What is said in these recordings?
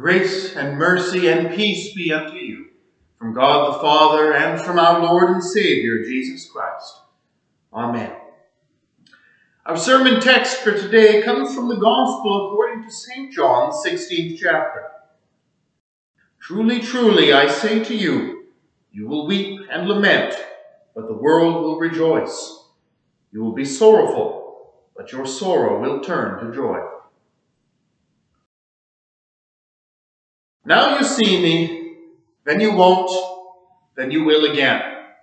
Grace and mercy and peace be unto you, from God the Father and from our Lord and Savior, Jesus Christ. Amen. Our sermon text for today comes from the Gospel according to St. John, 16th chapter. Truly, truly, I say to you, you will weep and lament, but the world will rejoice. You will be sorrowful, but your sorrow will turn to joy. Now you see me, then you won't, then you will again.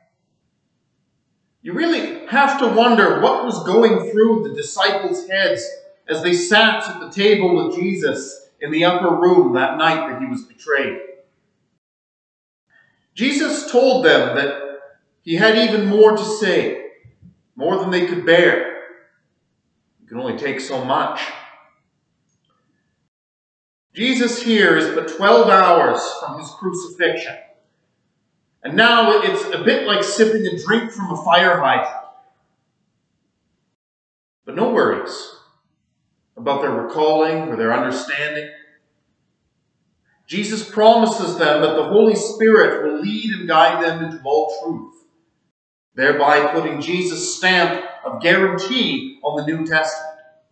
You really have to wonder what was going through the disciples' heads as they sat at the table with Jesus in the upper room that night that he was betrayed. Jesus told them that he had even more to say, more than they could bear. You can only take so much. Jesus here is but 12 hours from his crucifixion. And now it's a bit like sipping a drink from a fire hydrant. But no worries about their recalling or their understanding. Jesus promises them that the Holy Spirit will lead and guide them into all truth, thereby putting Jesus' stamp of guarantee on the New Testament.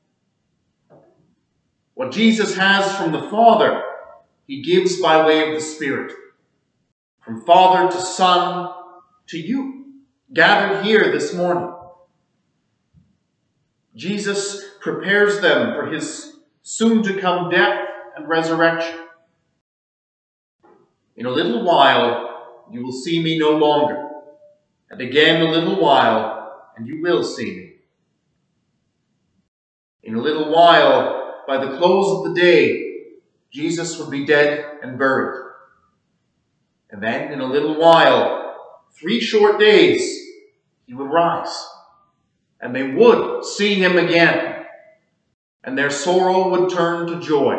What Jesus has from the Father, he gives by way of the Spirit. From Father to Son to you, gathered here this morning. Jesus prepares them for his soon-to-come death and resurrection. In a little while, you will see me no longer. And again a little while, and you will see me. In a little while, by the close of the day, Jesus would be dead and buried. And then, in a little while, 3 short days, he would rise. And they would see him again. And their sorrow would turn to joy.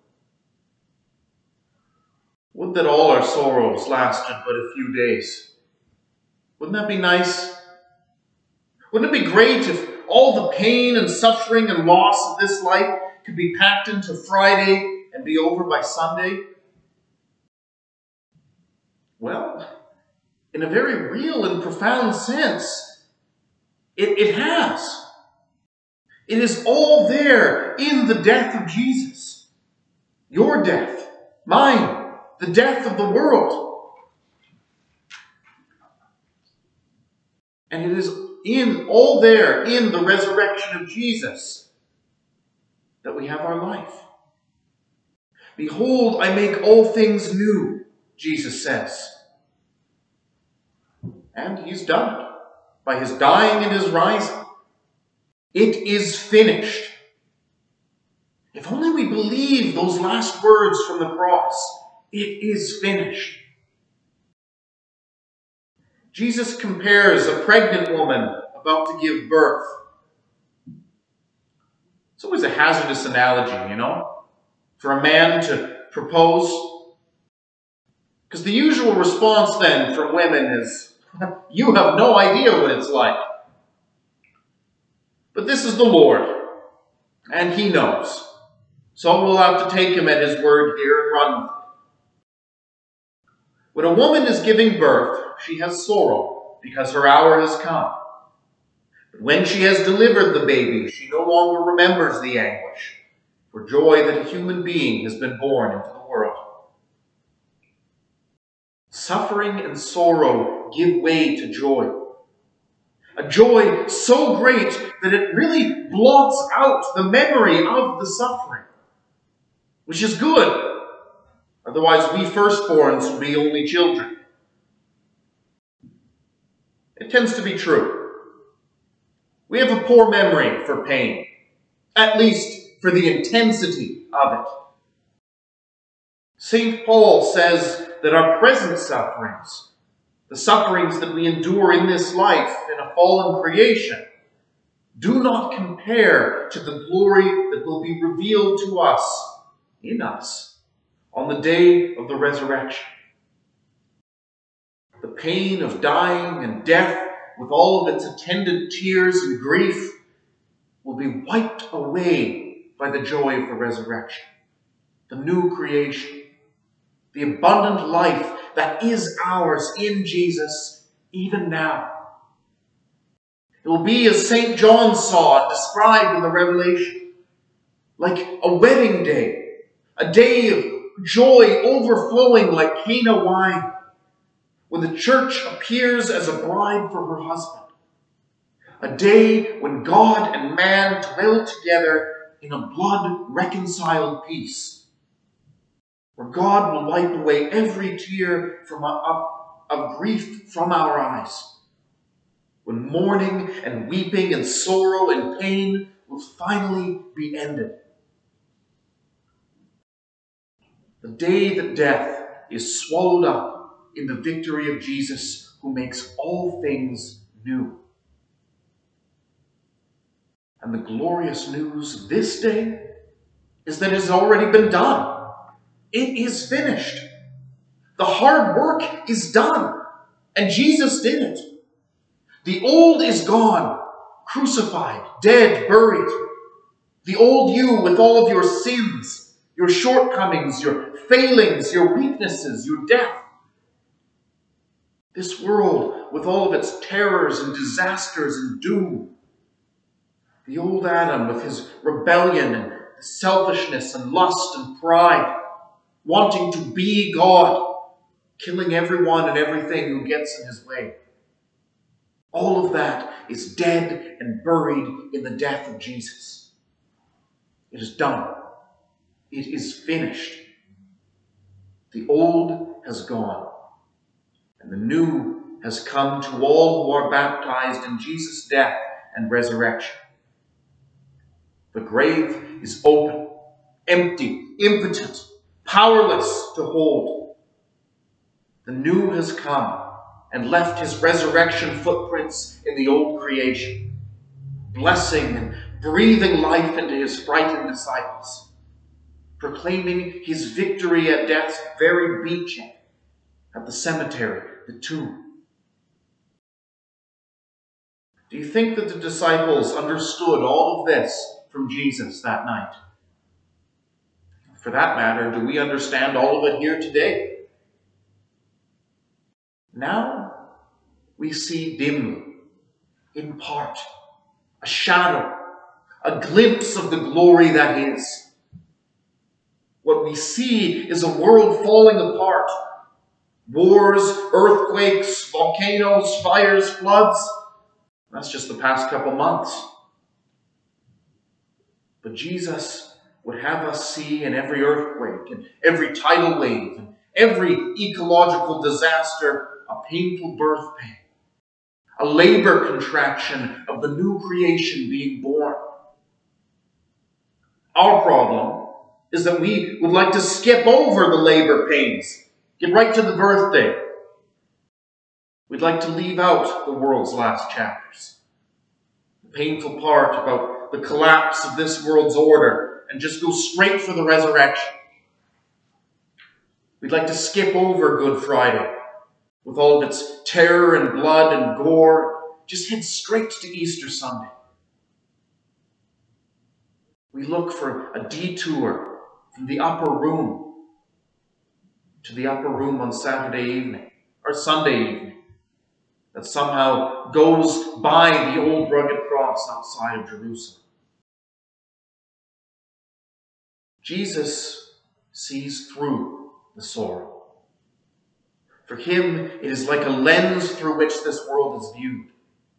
Would that all our sorrows lasted but a few days. Wouldn't that be nice? Wouldn't it be great if all the pain and suffering and loss of this life could be packed into Friday and be over by Sunday? Well, in a very real and profound sense, it has. It is all there in the death of Jesus. Your death, mine, the death of the world. And it is all there in the resurrection of Jesus that we have our life. Behold, I make all things new, Jesus says. And he's done it by his dying and his rising. It is finished. If only we believe those last words from the cross, it is finished. Jesus compares a pregnant woman about to give birth. It's always a hazardous analogy, for a man to propose. Because the usual response then from women is, you have no idea what it's like. But this is the Lord, and he knows. So we'll have to take him at his word here and run with it. When a woman is giving birth, she has sorrow because her hour has come. But when she has delivered the baby, she no longer remembers the anguish for joy that a human being has been born into the world. Suffering and sorrow give way to joy. A joy so great that it really blots out the memory of the suffering, which is good. Otherwise, we firstborns would be only children. It tends to be true. We have a poor memory for pain, at least for the intensity of it. St. Paul says that our present sufferings, the sufferings that we endure in this life in a fallen creation, do not compare to the glory that will be revealed to us, in us, on the day of the resurrection. The pain of dying and death, with all of its attendant tears and grief, will be wiped away by the joy of the resurrection, the new creation. the abundant life that is ours in Jesus even now. It will be as St. John saw and described in the Revelation, like a wedding day, a day of joy overflowing like Cana wine, when the church appears as a bride for her husband. A day when God and man dwell together in a blood-reconciled peace, where God will wipe away every tear of grief from our eyes, when mourning and weeping and sorrow and pain will finally be ended. The day that death is swallowed up in the victory of Jesus, who makes all things new. And the glorious news of this day is that it has already been done. It is finished. The hard work is done, and Jesus did it. The old is gone, crucified, dead, buried. The old you with all of your sins, your shortcomings, your failings, your weaknesses, your death. This world with all of its terrors and disasters and doom. The old Adam with his rebellion and selfishness and lust and pride, wanting to be God, killing everyone and everything who gets in his way. All of that is dead and buried in the death of Jesus. It is done. It is finished. The old has gone, and the new has come to all who are baptized in Jesus' death and resurrection. The grave is open, empty, impotent, powerless to hold. The new has come and left his resurrection footprints in the old creation, blessing and breathing life into his frightened disciples, proclaiming his victory at death's very beachhead, at the cemetery, the tomb. Do you think that the disciples understood all of this from Jesus that night? For that matter, do we understand all of it here today? Now we see dimly, in part, a shadow, a glimpse of the glory that is. What we see is a world falling apart. Wars, earthquakes, volcanoes, fires, floods. That's just the past couple months. But Jesus would have us see in every earthquake, and every tidal wave, and every ecological disaster, a painful birth pain, a labor contraction of the new creation being born. Our problem is that we would like to skip over the labor pains, get right to the birthday. We'd like to leave out the world's last chapters, the painful part about the collapse of this world's order, and just go straight for the resurrection. We'd like to skip over Good Friday with all of its terror and blood and gore, just head straight to Easter Sunday. We look for a detour from the upper room to the upper room on Saturday evening or Sunday evening that somehow goes by the old rugged cross outside of Jerusalem. Jesus sees through the sorrow. For him, it is like a lens through which this world is viewed.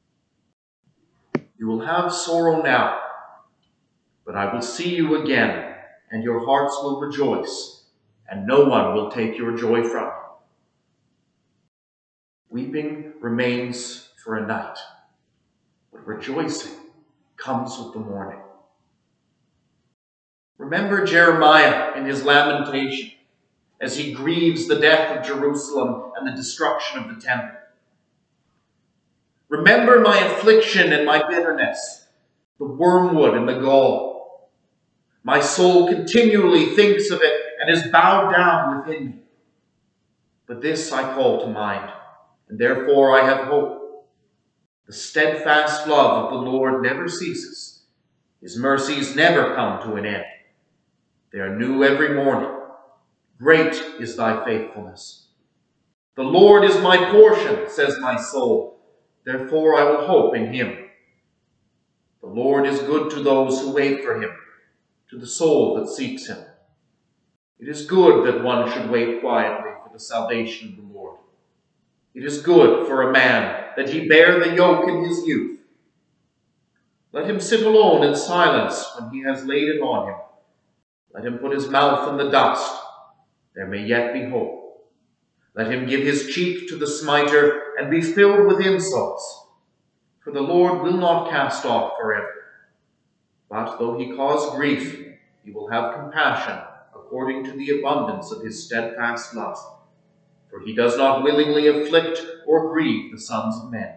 You will have sorrow now, but I will see you again, and your hearts will rejoice, and no one will take your joy from you. Weeping remains for a night, but rejoicing comes with the morning. Remember Jeremiah in his lamentation as he grieves the death of Jerusalem and the destruction of the temple. Remember my affliction and my bitterness, the wormwood and the gall. My soul continually thinks of it and is bowed down within me. But this I call to mind, and therefore I have hope. The steadfast love of the Lord never ceases. His mercies never come to an end. They are new every morning. Great is thy faithfulness. The Lord is my portion, says my soul. Therefore I will hope in him. The Lord is good to those who wait for him, to the soul that seeks him. It is good that one should wait quietly for the salvation of the Lord. It is good for a man that he bear the yoke in his youth. Let him sit alone in silence when he has laid it on him. Let him put his mouth in the dust. There may yet be hope. Let him give his cheek to the smiter and be filled with insults. For the Lord will not cast off forever. But though he cause grief, he will have compassion according to the abundance of his steadfast love. For he does not willingly afflict or grieve the sons of men.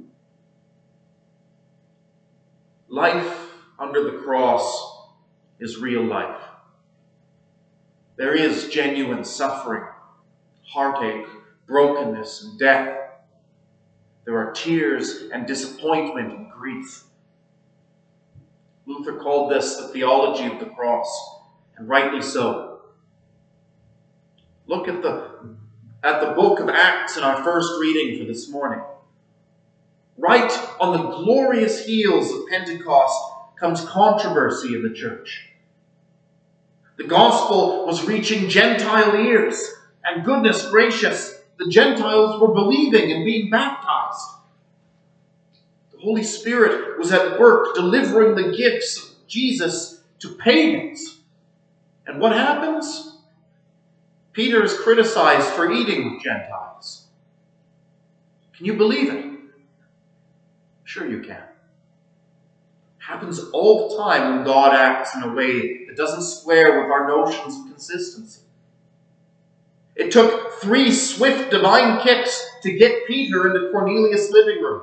Life under the cross is real life. There is genuine suffering, heartache, brokenness, and death. There are tears and disappointment and grief. Luther called this the theology of the cross, and rightly so. Look at the book of Acts in our first reading for this morning. Right on the glorious heels of Pentecost comes controversy in the church. The gospel was reaching Gentile ears, and goodness gracious, the Gentiles were believing and being baptized. The Holy Spirit was at work delivering the gifts of Jesus to pagans. And what happens? Peter is criticized for eating with Gentiles. Can you believe it? Sure you can. It happens all the time when God acts in a way that doesn't square with our notions of consistency. It took 3 swift divine kicks to get Peter into Cornelius' living room.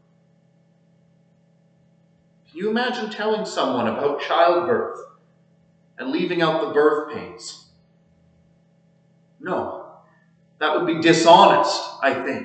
Can you imagine telling someone about childbirth and leaving out the birth pains? No, that would be dishonest, I think.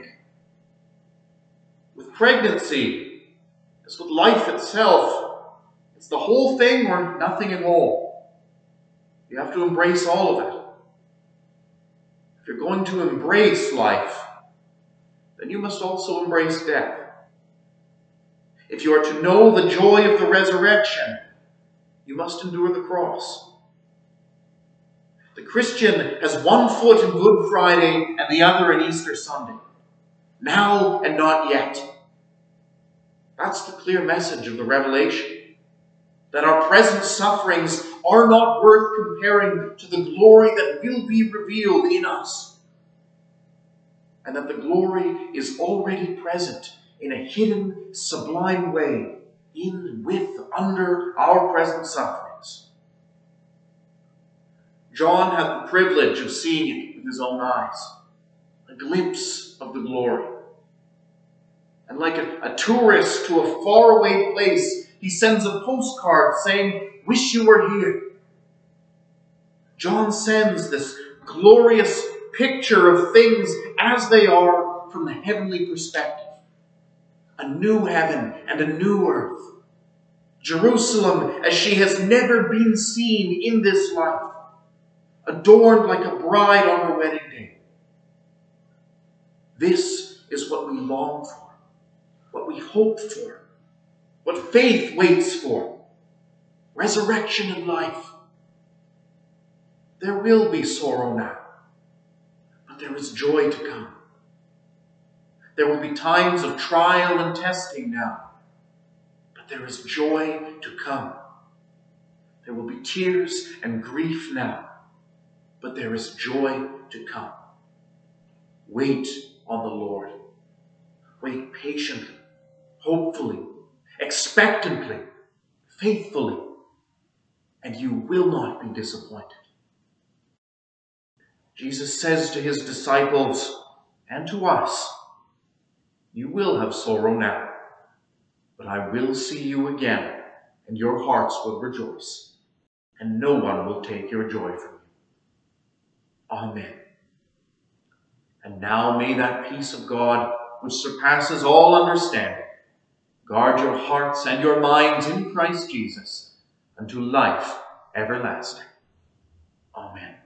With pregnancy, as with life itself, it's the whole thing or nothing at all. You have to embrace all of it. If you're going to embrace life, then you must also embrace death. If you are to know the joy of the resurrection, you must endure the cross. The Christian has one foot in Good Friday and the other in Easter Sunday. Now and not yet. That's the clear message of the Revelation. That our present sufferings are not worth comparing to the glory that will be revealed in us. And that the glory is already present in a hidden, sublime way, in, with, under our present sufferings. John had the privilege of seeing it with his own eyes, a glimpse of the glory. And like a tourist to a faraway place, he sends a postcard saying, "Wish you were here." John sends this glorious picture of things as they are from the heavenly perspective. A new heaven and a new earth. Jerusalem as she has never been seen in this life. Adorned like a bride on her wedding day. This is what we long for. What we hope for. What faith waits for. Resurrection and life. There will be sorrow now. But there is joy to come. There will be times of trial and testing now. But there is joy to come. There will be tears and grief now. But there is joy to come. Wait on the Lord. Wait patiently, hopefully, expectantly, faithfully, and you will not be disappointed. Jesus says to his disciples and to us, "You will have sorrow now, but I will see you again, and your hearts will rejoice, and no one will take your joy from you." Amen. And now may that peace of God, which surpasses all understanding, guard your hearts and your minds in Christ Jesus unto life everlasting. Amen.